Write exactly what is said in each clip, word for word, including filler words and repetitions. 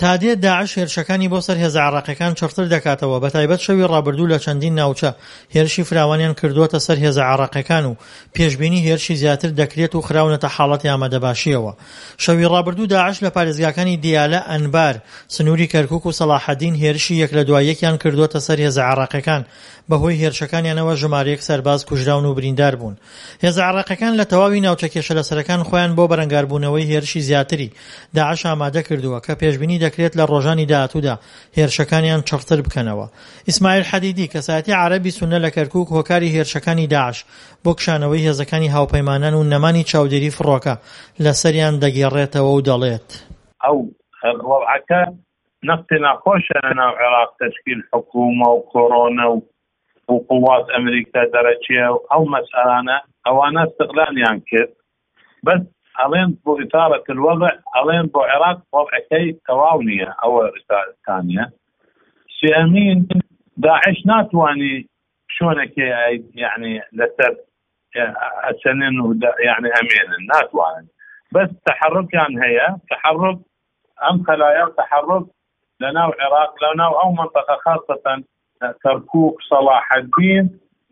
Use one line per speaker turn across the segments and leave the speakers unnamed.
تا دێت داعش هێرشەکانی بۆ سەر هێزە عێراقیەکان چڕتر دەکاتەوە، بەتایبەت شەوی ڕابردوو لە چەندین ناوچە هێرشی فراوانیان کردووەتە سەر هێزە عێراقیەکان و پێشبینی هێرشی زیاتر دەکرێت و خراونەتە حاڵەتی ئامادەباشیەوە. شەوی ڕابردوو داعش لە پارێزگاکانی دیالە، ئەنبار، سنووری کەرکووک و سەلاحەدین هێرشی یەک لە دوای یەکیان کردووەتە سەر هێزە عێراقیەکان، بەهۆی هێرشەکانیانەوە ژمارەیەک سەرباز کوژراون و بریندار بوون. هێزە عێراقیەکان لە تەواوی ناوچە کێشە لەسەرەکان خۆیان بۆ بەرەنگاربوونەوەی هێرشی زیاتری داعش ئامادە کردووە کە پێشبینی دەکرێت لە ڕۆژانی داهاتوودا هێرشەکانیان چڕتر بکەنەوە. ئیسماعیل حەدیدی، کەسایەتی عەرەبی سوننە لە کەرکووک، هۆکاری هێرشەکانی داعش بۆ کشانەوەی هێزەکانی هاوپەیمانان و نەمانی چاودێری فڕۆکە لەسەریان دەگێڕێتەوە و دەڵێت
ئەو وەڵعەکە نەقتی ناخۆشە لەناو عێراق، تەشکیل حکوومە و کۆڕۆنە و قوات ئەمریکا دەرەچیە و ئەو مەسئلانە ئەوانە استقلالیان کرد، بەس ئەڵێن بۆ ئیتارەت الوەضع، ئەڵێن بۆ عێراق وەضعەکەی تەواو نییە. ئەوە ئیتارەتانیە سێمین داعش ناتوانی شۆنێکی یعنی لەسەر ئەچەنن و یعنی ئەمێنن، ناتوانن، بەس تەحرکیان هەیە، تەحرک ئەم خەلایە تەحرک لەناو عێراق لەناو ئەو مەنطقە خاصەتەن کەرکووک، سەلاحەدین،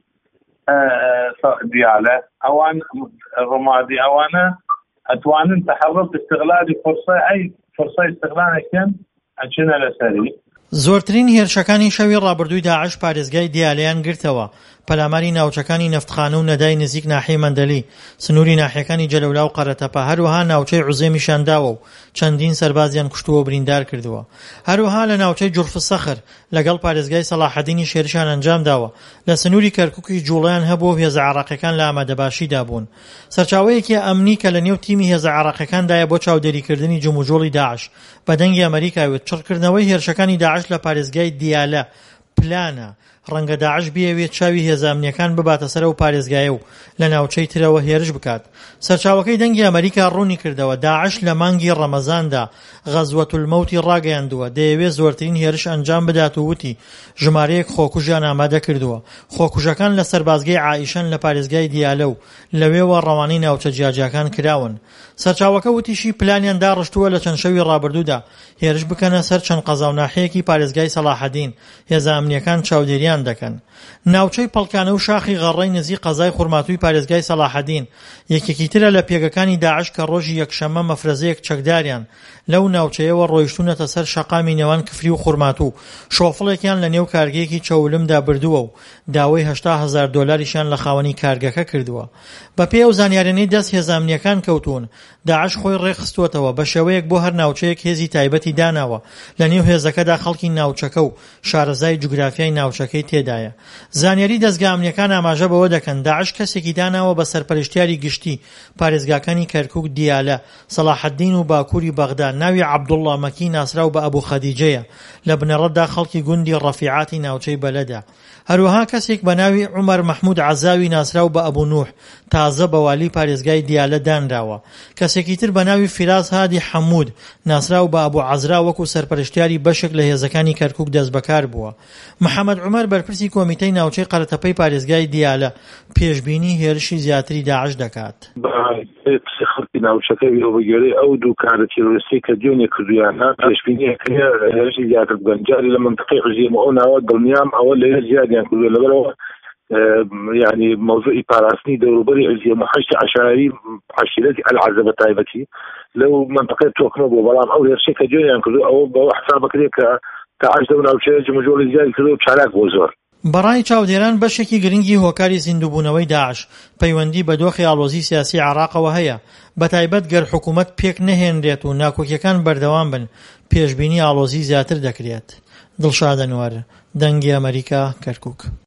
دیالە، ئەوان ڕۆمادی، ئەوانە ئەتوانن تەحرک استقلالی فرسە ئەی فرسە استقلالێکن ئەچنە لەسەری.
زۆرترین هێرشەکانی شەوی ڕابردووی داعش پارێزگای دیالەیان گرتەوە، پەلاماری ناوچەکانی نەفتخانە و نەدای نزیک ناحیەی مەندەلی، سنووری ناحیەکانی جەلەولا و قەرەتەپە، هەروەها ناوچەی عوزێمیشان داوە و چەندین سەربازیان کوشتووە و بریندار کردووە. هەروەها لە ناوچەی جورفسەخر لەگەڵ پارێزگای سەلاحەدینی شێرشان ئەنجام داوە. لە سنووری کەرکووکی جوڵیان هەبوو و هێزە عێراقیەکان لە ئامادەباشیدا بوون. سەرچاوەیەکی ئەمنی کە لە نێو تیمی هێزە عێراقیەکاندایە بۆ چاودێریکردنی جموجۆڵی داعش بەدەنگی ئەمریکاوێت چڕکردنەوەی هێرشەکانی داعش لە پارێزگای دیالە پلانە. ڕەنگە داعش بیەوێت چاوی هێزامنیەکان بباتە سەر و پارێزگایە و لە ناوچەی ترەوە هێرش بکات. سەرچاوەکەی دەنگی ئەمریکا ڕوونی کردەوە داعش لە مانگی ڕەمەزاندا غەزوەت المەوتی ڕاگەیاندووە، دەیەوێت زۆرترین هێرش ئەنجام بدات و وتی ژمارەیەک خۆکوژیان ئامادە کردووە. خۆکوژەکان لە سەربازگەی عائیشەن لە پارێزگای دیالە و لەوێوە ڕەوانەی ناوچە جیاجیاکان کراون. سەرچاوەکە وتیشی پلانیان داڕشتووە لە چەند شەوی ڕابردوودا هێرش بکەنە سەر چەند قەزا و ناحیەکی پارێزگای سەلاحەدین. هێزە ئەمنیەکان چاودێریان دەکەن. ناوچەی پەڵکانە و شاخی غەڕەی نزیک قەزای خورماتووی پارێزگای سەلاحەدین یەکێکی ترە لە پێگەکانی داعش کە ڕۆژی یەکشەممە مەفرەزەیەک چەکداریان لەو ناوچەیەوە ڕۆیشتونەتە سەر شەقامی نێوان کفری و خورماتوو. شۆفڵێکیان لە نێو کارگەیەکی چەولمدا بردووە و داوای هەشتا هەزار دۆلاریشان لە خاوەنی کارگەکە کردووە. بەپێ ئەو زانیاریانەی دەست هێزامنیەکان کەوتون، داعش خۆی ڕێخستووەتەوە بە شێوەیەک بۆ هەر ناوچەیەک هێزی تایبەتی داناوە لە نێو هێزەکەدا خەڵکی ناوچەکە و شارەزای جوگرافیای ناوچەکەی تێدایە. زانیاری دەستگا ئەمنیەکان ئاماژە بەوە دەکەن داعش کەسێکی داناوە بە سەرپەرشتیاری گشتی پارێزگاکانی کەرکووک، دیالە، سەلاحەدین و باکووری بەغدا. ناوی عەبدوڵڵا مەکی ناسراو بە ئەبوو خەدیجەیە، لە بنەڕەتدا خەڵکی گوندی ڕەفیعاتی ناوچەی بەلەدا. هەروەها کەسێک بە ناوی عومەر مەحموود عەزاوی ناسراو بە ئەبوو نوح، تازە بە والی پارێزگای دیالە دانراوە. کەسێکی تر بە ناوی فیراز هادی حەموود ناسراو بە ئەبوو عەزرا وەکو سەرپەرشتیاری بەشێک لە هێزەکانی کەرکووک دەست بەکار بووە. محەممەد عومەر بەرپرسی کۆمیتەی ناوچەی قەرەتەپەی پارێزگای دیالە پێشبینی هێرشی زیاتری داعش دەکات.
خەڵکی ناوچەکەی ئەوبگەرەی ئەو دوو کارە تێرۆریستی کە دیۆنێ کردویانە پێشبینیەکرێ هێرشی زیاتر بکەن. جاری لە منطقەی حوزێمە ئەو ناوە دڵنیام ئەوە لە زیادیان کردووە لەبەرەوە يعني موضوعي باراسني دەوروبەری عزیمە حەشتی عەشایری عەشیرەتی ئەلعەزە بەتایبەتی لەو منطقەی تۆکمە بوو، بەڵام ئەو هێرشەی کە دیۆنیان کردو ئەوە بەوە حسابەکرێ کە داعش لەو ناوچەیە جموجۆڵی زیادی کردو و چالاک بۆ زۆر.
بەڕای چاودێران بەشێکی گرنگی هۆکاری زیندووبوونەوەی داعش پەیوەندی بە دۆخی ئاڵۆزی سیاسی عێراقەوە هەیە، بەتایبەت گەر حکوومەت پێک نەهێنرێت و ناکۆکیەکان بەردەوام بن پێشبینی ئاڵۆزی زیاتر دەکرێت. دڵشاد ئەنوەر، دەنگی ئەمریکا، کەرکووک.